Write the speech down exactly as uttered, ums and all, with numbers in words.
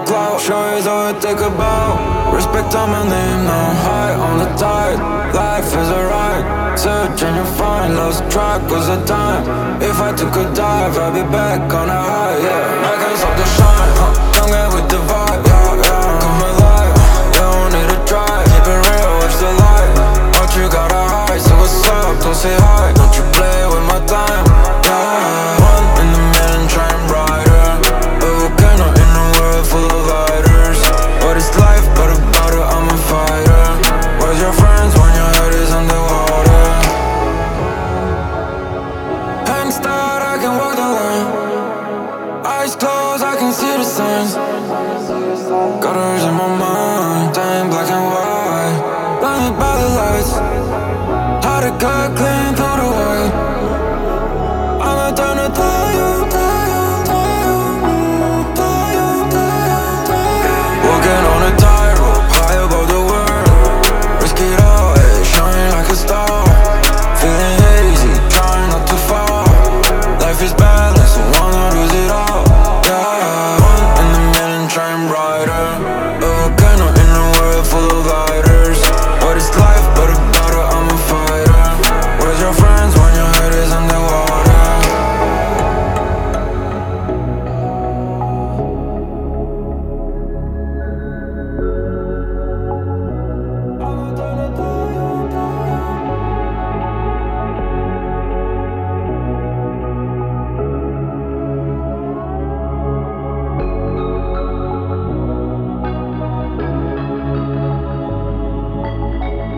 clout. Sure is all I think about. Respect on my name, now I'm high on the tide. Life is a ride, search and you'll find. Lost track was a time. If I took a dive, I'd be back on a high, yeah. I can't stop the shine, huh? Young guy with the vibe, yeah, yeah. Come alive, you don't need to try. Keep it real, watch the light. What you gotta hide, so what's up, don't say hi. Don't you play with my time, yeah. One in a million, trying brighter. A volcano in a world full of lighters. What is life but about it, I'm a fighter. Where's your friends when your head is underwater? Hands tied, I can walk the line. Eyes closed, I can see the signs. Gutters in my mind, dying black and white. Blinded by the lights. How to cut clear.